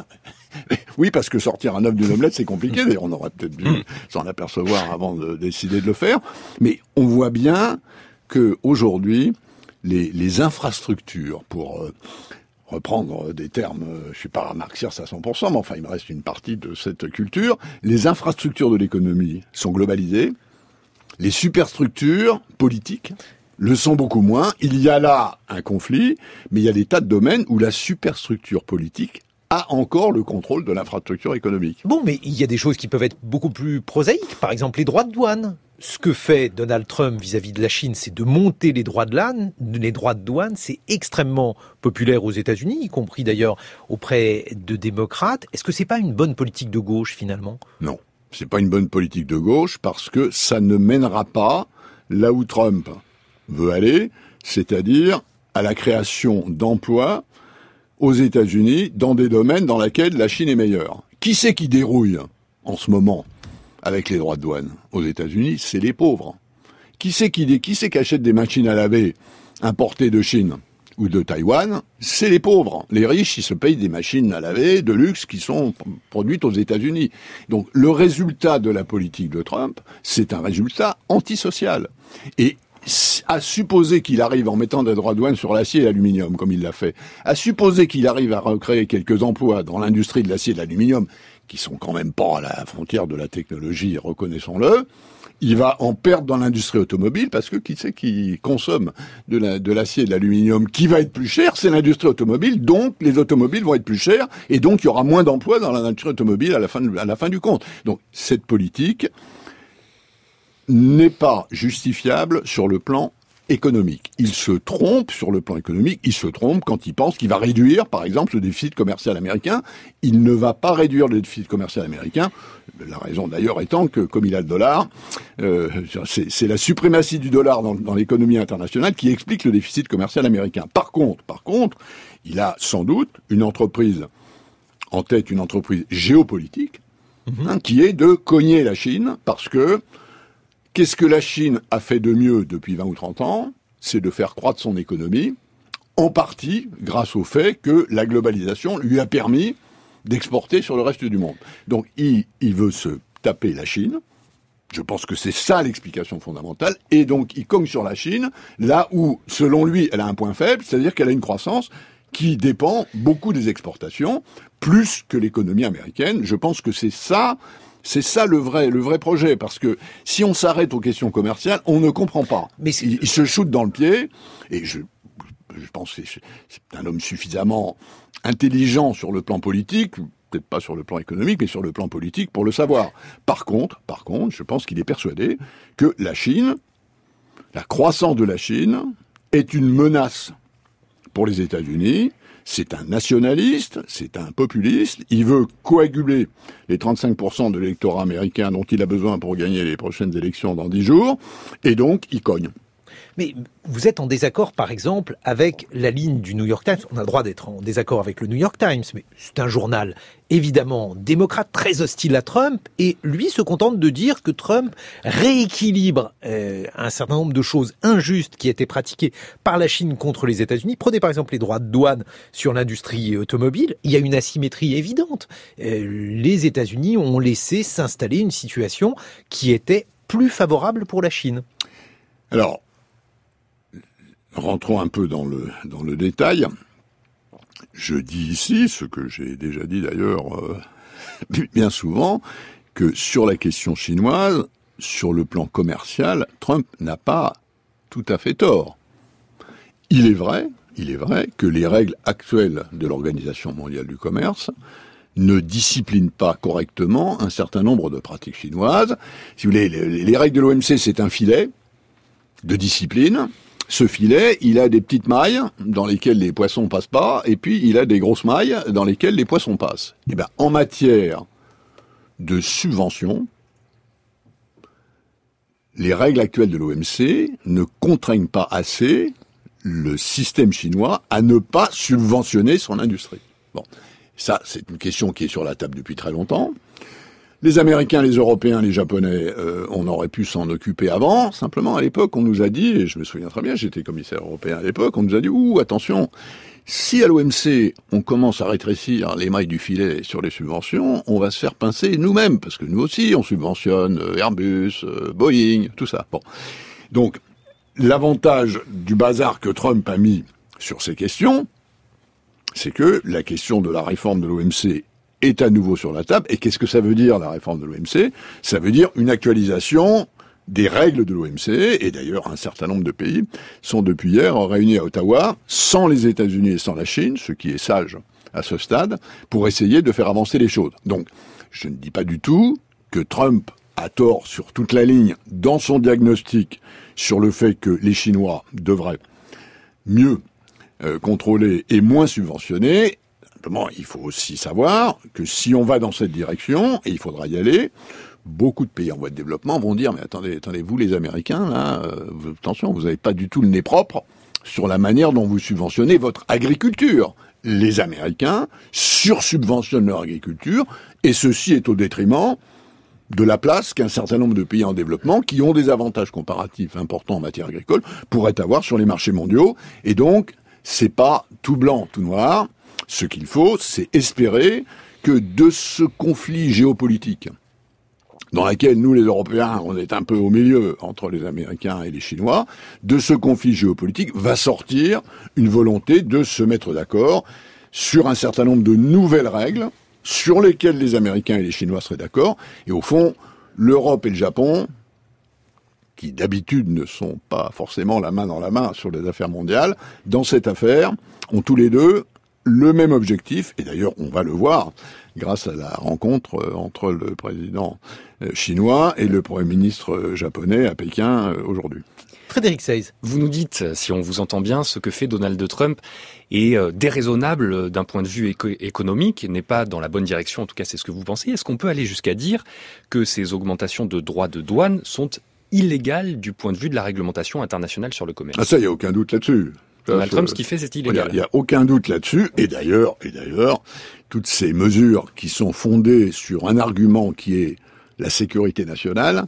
Oui, parce que sortir un œuf d'une omelette, c'est compliqué. D'ailleurs, on aurait peut-être dû s'en apercevoir avant de décider de le faire. Mais on voit bien que aujourd'hui, les infrastructures pour reprendre des termes, je suis pas marxiste à 100%, mais enfin, il me reste une partie de cette culture. Les infrastructures de l'économie sont globalisées. Les superstructures politiques le sont beaucoup moins. Il y a là un conflit, mais il y a des tas de domaines où la superstructure politique a encore le contrôle de l'infrastructure économique. Bon, mais il y a des choses qui peuvent être beaucoup plus prosaïques. Par exemple, les droits de douane. Ce que fait Donald Trump vis-à-vis de la Chine, c'est de monter les droits de douane. C'est extrêmement populaire aux États-Unis, y compris d'ailleurs auprès de démocrates. Est-ce que c'est pas une bonne politique de gauche, finalement ? Non, c'est pas une bonne politique de gauche parce que ça ne mènera pas là où Trump veut aller, c'est-à-dire à la création d'emplois aux États-Unis dans des domaines dans lesquels la Chine est meilleure. Qui c'est qui dérouille en ce moment avec les droits de douane aux États-Unis? C'est les pauvres. Qui c'est qui achète des machines à laver importées de Chine ou de Taïwan? C'est les pauvres. Les riches, ils se payent des machines à laver de luxe qui sont produites aux États-Unis. Donc le résultat de la politique de Trump, c'est un résultat antisocial. Et à supposer qu'il arrive, en mettant des droits de douane sur l'acier et l'aluminium, comme il l'a fait, à supposer qu'il arrive à recréer quelques emplois dans l'industrie de l'acier et de l'aluminium, qui sont quand même pas à la frontière de la technologie, reconnaissons-le, il va en perdre dans l'industrie automobile, parce que qui c'est qui consomme de l'acier et de l'aluminium qui va être plus cher? C'est l'industrie automobile, donc les automobiles vont être plus chères, et donc il y aura moins d'emplois dans l'industrie automobile à la fin du compte. Donc cette politique n'est pas justifiable sur le plan économique. Il se trompe sur le plan économique, il se trompe quand il pense qu'il va réduire, par exemple, le déficit commercial américain. Il ne va pas réduire le déficit commercial américain, la raison d'ailleurs étant que, comme il a le dollar, c'est la suprématie du dollar dans l'économie internationale qui explique le déficit commercial américain. Par contre, il a sans doute une entreprise en tête, une entreprise géopolitique, qui est de cogner la Chine, parce que qu'est-ce que la Chine a fait de mieux depuis 20 ou 30 ans? C'est de faire croître son économie, en partie grâce au fait que la globalisation lui a permis d'exporter sur le reste du monde. Donc il veut se taper la Chine. Je pense que c'est ça l'explication fondamentale. Et donc il cogne sur la Chine, là où, selon lui, elle a un point faible, c'est-à-dire qu'elle a une croissance qui dépend beaucoup des exportations, plus que l'économie américaine. Je pense que c'est ça le vrai projet, parce que si on s'arrête aux questions commerciales, on ne comprend pas. Mais il se shoot dans le pied, et Je pense que c'est un homme suffisamment intelligent sur le plan politique, peut-être pas sur le plan économique, mais sur le plan politique pour le savoir. Par contre, je pense qu'il est persuadé que la Chine, la croissance de la Chine, est une menace pour les États-Unis. C'est un nationaliste, c'est un populiste. Il veut coaguler les 35% de l'électorat américain dont il a besoin pour gagner les prochaines élections dans 10 jours. Et donc, il cogne. Mais vous êtes en désaccord, par exemple, avec la ligne du New York Times. On a le droit d'être en désaccord avec le New York Times, mais c'est un journal évidemment démocrate, très hostile à Trump, et lui se contente de dire que Trump rééquilibre un certain nombre de choses injustes qui étaient pratiquées par la Chine contre les États-Unis. Prenez par exemple les droits de douane sur l'industrie automobile. Il y a une asymétrie évidente. Les États-Unis ont laissé s'installer une situation qui était plus favorable pour la Chine. Alors, rentrons un peu dans le détail. Je dis ici, ce que j'ai déjà dit d'ailleurs bien souvent, que sur la question chinoise, sur le plan commercial, Trump n'a pas tout à fait tort. Il est vrai que les règles actuelles de l'Organisation mondiale du commerce ne disciplinent pas correctement un certain nombre de pratiques chinoises. Si vous voulez, les règles de l'OMC, c'est un filet de discipline. Ce filet, il a des petites mailles dans lesquelles les poissons passent pas, et puis il a des grosses mailles dans lesquelles les poissons passent. Eh ben, en matière de subvention, les règles actuelles de l'OMC ne contraignent pas assez le système chinois à ne pas subventionner son industrie. Bon, ça, c'est une question qui est sur la table depuis très longtemps. Les Américains, les Européens, les Japonais, on aurait pu s'en occuper avant. Simplement, à l'époque, on nous a dit, et je me souviens très bien, j'étais commissaire européen à l'époque, on nous a dit, attention, si à l'OMC, on commence à rétrécir les mailles du filet sur les subventions, on va se faire pincer nous-mêmes, parce que nous aussi, on subventionne Airbus, Boeing, tout ça. Bon. Donc, l'avantage du bazar que Trump a mis sur ces questions, c'est que la question de la réforme de l'OMC est à nouveau sur la table. Et qu'est-ce que ça veut dire, la réforme de l'OMC ? Ça veut dire une actualisation des règles de l'OMC. Et d'ailleurs, un certain nombre de pays sont depuis hier réunis à Ottawa, sans les États-Unis et sans la Chine, ce qui est sage à ce stade, pour essayer de faire avancer les choses. Donc, je ne dis pas du tout que Trump a tort sur toute la ligne dans son diagnostic sur le fait que les Chinois devraient mieux contrôler et moins subventionner. Simplement, il faut aussi savoir que si on va dans cette direction, et il faudra y aller, beaucoup de pays en voie de développement vont dire, mais attendez, vous les Américains, là, attention, vous n'avez pas du tout le nez propre sur la manière dont vous subventionnez votre agriculture. Les Américains sursubventionnent leur agriculture, et ceci est au détriment de la place qu'un certain nombre de pays en développement, qui ont des avantages comparatifs importants en matière agricole, pourraient avoir sur les marchés mondiaux. Et donc, c'est pas tout blanc, tout noir. Ce qu'il faut, c'est espérer que de ce conflit géopolitique, dans lequel nous, les Européens, on est un peu au milieu entre les Américains et les Chinois, de ce conflit géopolitique va sortir une volonté de se mettre d'accord sur un certain nombre de nouvelles règles sur lesquelles les Américains et les Chinois seraient d'accord. Et au fond, l'Europe et le Japon, qui d'habitude ne sont pas forcément la main dans la main sur les affaires mondiales, dans cette affaire, ont tous les deux le même objectif, et d'ailleurs on va le voir grâce à la rencontre entre le président chinois et le Premier ministre japonais à Pékin aujourd'hui. Frédéric Seyss. Vous nous dites, si on vous entend bien, ce que fait Donald Trump est déraisonnable d'un point de vue économique, n'est pas dans la bonne direction, en tout cas c'est ce que vous pensez. Est-ce qu'on peut aller jusqu'à dire que ces augmentations de droits de douane sont illégales du point de vue de la réglementation internationale sur le commerce ? Ah ça, il n'y a aucun doute là-dessus. Donald Trump, ce qu'il fait, c'est illégal. Il n'y a aucun doute là-dessus. Et d'ailleurs, toutes ces mesures qui sont fondées sur un argument qui est la sécurité nationale,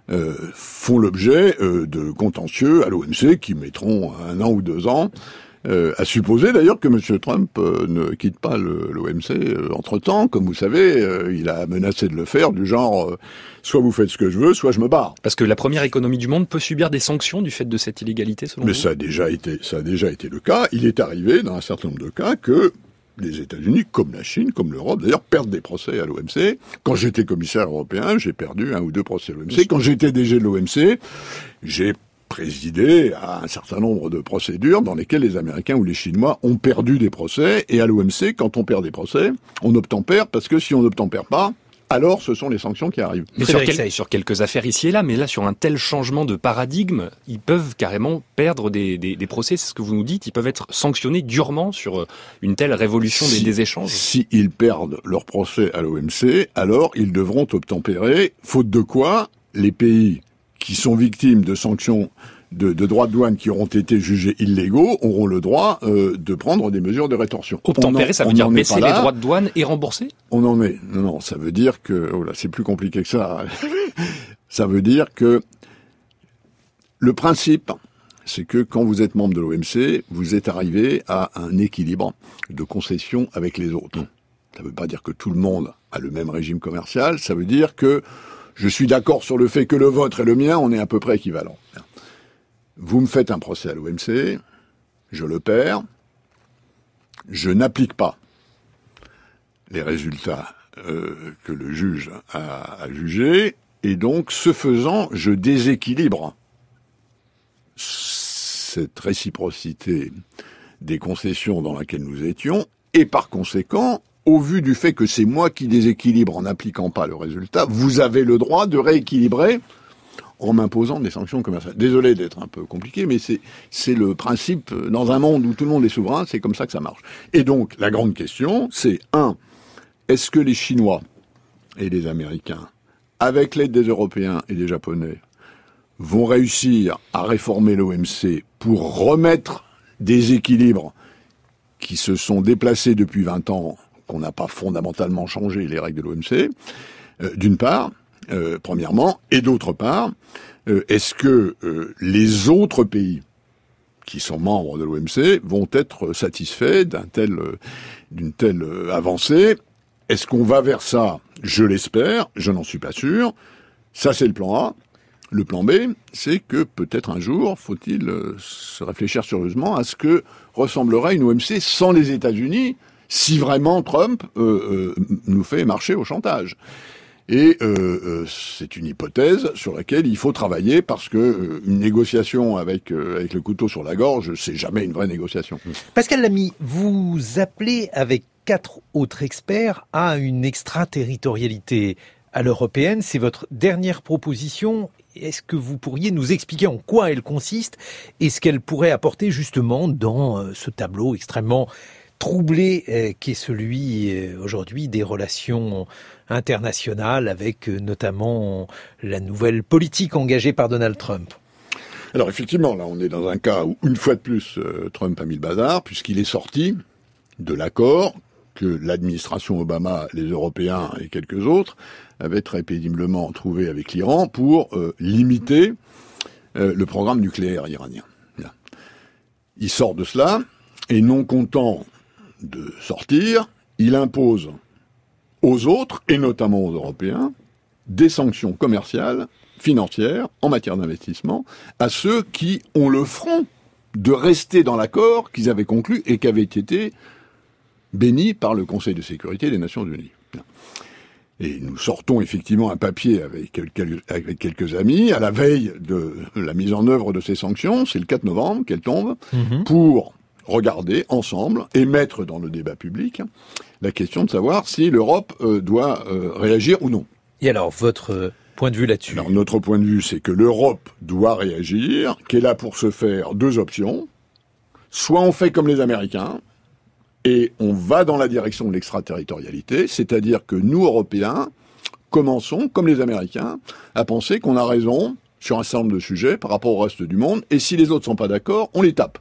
font l'objet de contentieux à l'OMC qui mettront 1 an ou 2 ans. À supposer d'ailleurs que M. Trump ne quitte pas l'OMC entre-temps. Comme vous savez, il a menacé de le faire, du genre soit vous faites ce que je veux, soit je me barre. Parce que la première économie du monde peut subir des sanctions du fait de cette illégalité, selon vous ? Mais ça a déjà été le cas. Il est arrivé dans un certain nombre de cas que les États-Unis, comme la Chine, comme l'Europe, d'ailleurs, perdent des procès à l'OMC. Quand j'étais commissaire européen, j'ai perdu 1 ou 2 procès à l'OMC. Quand j'étais DG de l'OMC, j'ai présidé à un certain nombre de procédures dans lesquelles les Américains ou les Chinois ont perdu des procès. Et à l'OMC, quand on perd des procès, on obtempère, parce que si on n'obtempère pas, alors ce sont les sanctions qui arrivent. Mais sur quelques affaires ici et là, mais là, sur un tel changement de paradigme, ils peuvent carrément perdre des procès, c'est ce que vous nous dites, ils peuvent être sanctionnés durement sur une telle révolution des échanges. Si ils perdent leur procès à l'OMC, alors ils devront obtempérer, faute de quoi les pays qui sont victimes de sanctions de droits de douane qui auront été jugés illégaux auront le droit de prendre des mesures de rétorsion. Obtempérer, ça veut dire baisser les droits de douane et rembourser ? On en est. Non, ça veut dire que... Oh là, c'est plus compliqué que ça. Ça veut dire que le principe, c'est que quand vous êtes membre de l'OMC, vous êtes arrivé à un équilibre de concession avec les autres. Ça ne veut pas dire que tout le monde a le même régime commercial, ça veut dire que je suis d'accord sur le fait que le vôtre et le mien, on est à peu près équivalents. Vous me faites un procès à l'OMC, je le perds, je n'applique pas les résultats que le juge a jugés, et donc, ce faisant, je déséquilibre cette réciprocité des concessions dans laquelle nous étions, et par conséquent, au vu du fait que c'est moi qui déséquilibre en n'appliquant pas le résultat, vous avez le droit de rééquilibrer en m'imposant des sanctions commerciales. Désolé d'être un peu compliqué, mais c'est le principe, dans un monde où tout le monde est souverain, c'est comme ça que ça marche. Et donc, la grande question, c'est, est-ce que les Chinois et les Américains, avec l'aide des Européens et des Japonais, vont réussir à réformer l'OMC pour remettre des équilibres qui se sont déplacés depuis 20 ans, qu'on n'a pas fondamentalement changé les règles de l'OMC, d'une part, premièrement, et d'autre part, est-ce que les autres pays qui sont membres de l'OMC vont être satisfaits d'une telle avancée? Est-ce qu'on va vers ça? Je l'espère, je n'en suis pas sûr. Ça, c'est le plan A. Le plan B, c'est que peut-être un jour, faut-il se réfléchir sérieusement à ce que ressemblerait une OMC sans les États-Unis, si vraiment Trump nous fait marcher au chantage. Et c'est une hypothèse sur laquelle il faut travailler, parce que une négociation avec le couteau sur la gorge, c'est jamais une vraie négociation. Pascal Lamy, vous appelez avec 4 autres experts à une extraterritorialité à l'européenne. C'est votre dernière proposition. Est-ce que vous pourriez nous expliquer en quoi elle consiste et ce qu'elle pourrait apporter justement dans ce tableau extrêmement troublé qui est celui aujourd'hui des relations internationales avec notamment la nouvelle politique engagée par Donald Trump? Alors effectivement, là on est dans un cas où une fois de plus Trump a mis le bazar, puisqu'il est sorti de l'accord que l'administration Obama, les Européens et quelques autres avaient très péniblement trouvé avec l'Iran pour limiter le programme nucléaire iranien. Là. Il sort de cela, et non content de sortir, il impose aux autres, et notamment aux Européens, des sanctions commerciales, financières, en matière d'investissement, à ceux qui ont le front de rester dans l'accord qu'ils avaient conclu et qui avait été béni par le Conseil de sécurité des Nations Unies. Et nous sortons effectivement un papier avec quelques amis, à la veille de la mise en œuvre de ces sanctions, c'est le 4 novembre qu'elles tombent, pour regarder ensemble et mettre dans le débat public la question de savoir si l'Europe doit réagir ou non. Et alors, votre point de vue là-dessus? Alors, notre point de vue, c'est que l'Europe doit réagir, qu'elle a pour ce faire 2 options. Soit on fait comme les Américains, et on va dans la direction de l'extraterritorialité, c'est-à-dire que nous, Européens, commençons, comme les Américains, à penser qu'on a raison sur un certain nombre de sujets par rapport au reste du monde, et si les autres sont pas d'accord, on les tape.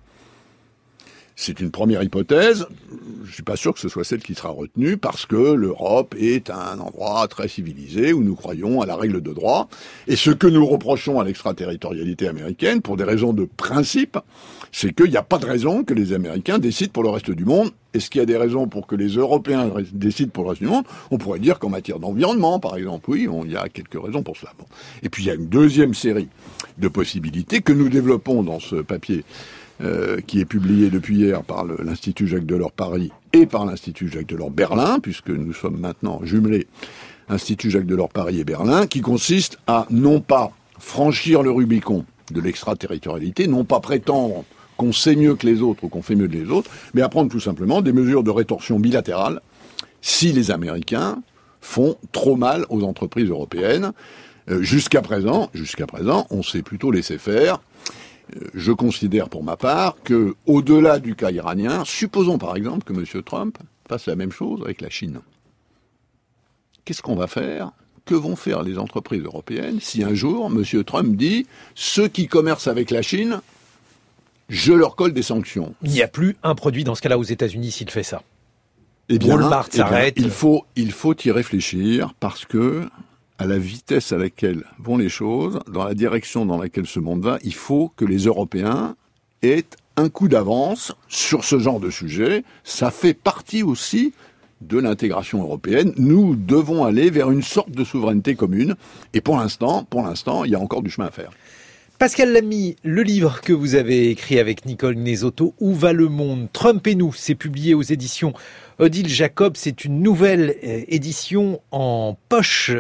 C'est une première hypothèse. Je suis pas sûr que ce soit celle qui sera retenue, parce que l'Europe est un endroit très civilisé où nous croyons à la règle de droit. Et ce que nous reprochons à l'extraterritorialité américaine, pour des raisons de principe, c'est qu'il n'y a pas de raison que les Américains décident pour le reste du monde. Est-ce qu'il y a des raisons pour que les Européens décident pour le reste du monde? On pourrait dire qu'en matière d'environnement, par exemple, oui, il y a quelques raisons pour cela. Bon. Et puis il y a une deuxième série de possibilités que nous développons dans ce papier qui est publié depuis hier par l'Institut Jacques Delors Paris et par l'Institut Jacques Delors Berlin, puisque nous sommes maintenant jumelés Institut Jacques Delors Paris et Berlin, qui consiste à non pas franchir le Rubicon de l'extraterritorialité, non pas prétendre qu'on sait mieux que les autres ou qu'on fait mieux que les autres, mais à prendre tout simplement des mesures de rétorsion bilatérale si les Américains font trop mal aux entreprises européennes. Jusqu'à présent, on s'est plutôt laissé faire. Je considère pour ma part que, au-delà du cas iranien, supposons par exemple que M. Trump fasse la même chose avec la Chine. Qu'est-ce qu'on va faire ? Que vont faire les entreprises européennes si un jour M. Trump dit « ceux qui commercent avec la Chine, je leur colle des sanctions ». Il n'y a plus un produit dans ce cas-là aux États-Unis s'il fait ça. Eh bien, Walmart s'arrête. Il faut y réfléchir parce que, à la vitesse à laquelle vont les choses, dans la direction dans laquelle ce monde va, il faut que les Européens aient un coup d'avance sur ce genre de sujet. Ça fait partie aussi de l'intégration européenne. Nous devons aller vers une sorte de souveraineté commune. Et pour l'instant, il y a encore du chemin à faire. Pascal Lamy, le livre que vous avez écrit avec Nicole Nesotto, Où va le monde ? Trump et nous, c'est publié aux éditions Odile Jacob. C'est une nouvelle édition en poche